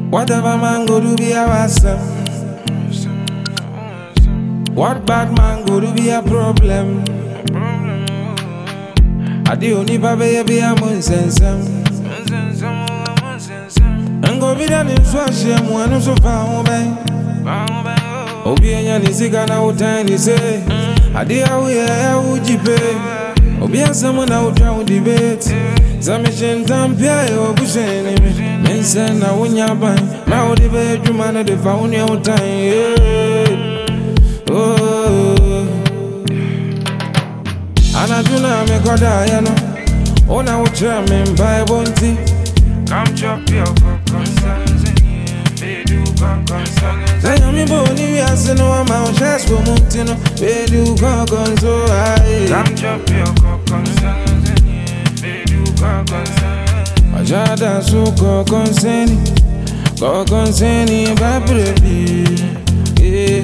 Whatever man go do be a awesome. What bad man go do be a problem. I the only baby be a monsensem. And go be done in fashion one so far away. Obi enya ni sika na utani say. I the how would you pay? Obi someone out down debate. Zamishin tampia yo busheni me. Mensen na unya ban. Ma odi be juma na de found your time. Oh, Anaduna me koda ya no. Ona ucha me mbai bonti. Come chop your concerns and they do concerns. Say me boni we ase no ama chest for montino. They do concerns so high. Come chop your concerns and they do concerns. Ajada so concerning baby. Yeah.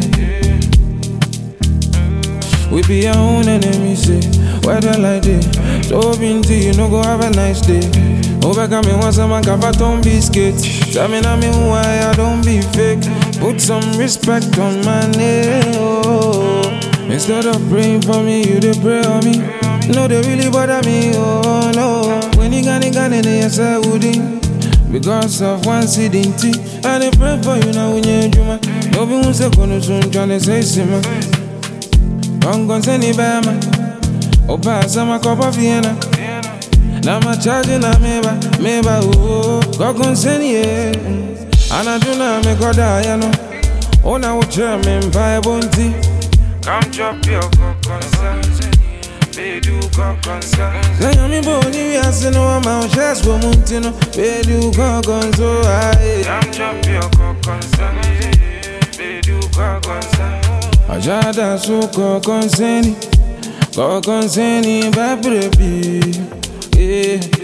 We be our own enemies, say. Weather like this, so binti, you no go have a nice day. Overcome me once a man can baton biscuit. Tell me now me why I don't be fake. Put some respect on my name. Oh. Instead of praying for me, you they pray on me. No, they really bother me. Oh no. When you got it, yes I wouldn't. Because of one sitting tea. And they pray for you now when you're human. No be one second soon trying to say sima. Don't send it back, man. Oh, pass my cup of Vienna. Now my charging na meba, oh, God send it. And I do not make God die, no. Oh, now what you're mean by bounty. Come drop your concerns. They do concerns. Say, I'm in Bonnie, we are saying, no amount, just for Montino. They do concerns, so high. Come drop your concerns. They do concerns. Ajada so concerning, baby. Yeah.